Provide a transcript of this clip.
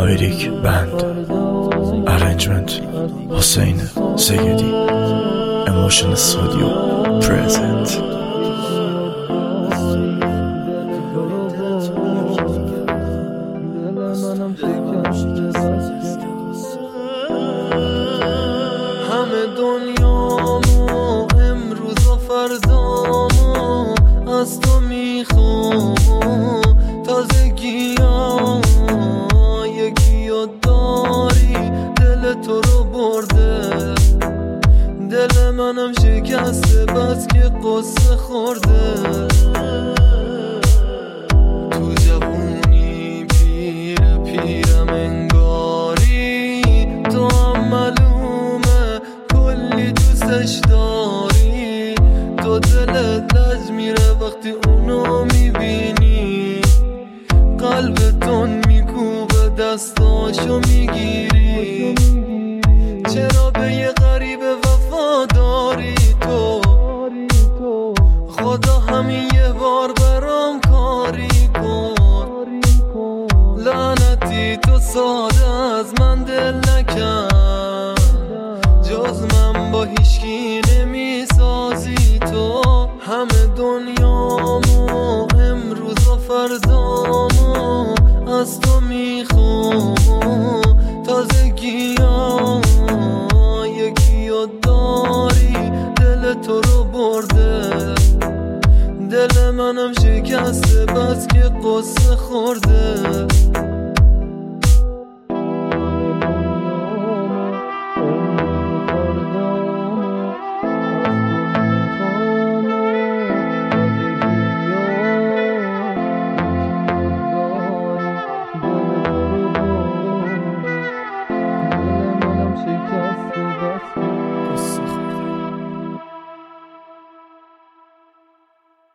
لایریک بند ارنجمنت حسین سیدی ایموشن استودیو پرزنت. همه دنیامو امروز و فردامو از تو میخوام، تازگیام یکی رو داری دل تو رو برده، دل منم شکسته بس که قصه خورده. تو جوونی پیرم انگاری، تو هم معلومه کلی دوستش داری، تو دلت لج میره وقتی اونو میبینی، قلبتون میکوبه دستاشو میگیری. چرا به یه غریب وفاداری تو؟ خدا همین یه بار برام کاری کن. لعنتی تو ساده از من دل نکن، جز من با هیچکی نمیسازی تو. همه دنیامو امروز و فردامو از تو میخوام، تازگیام یکی رو داری دل تو رو برده، دل منم شکسته بس که قصه خورده.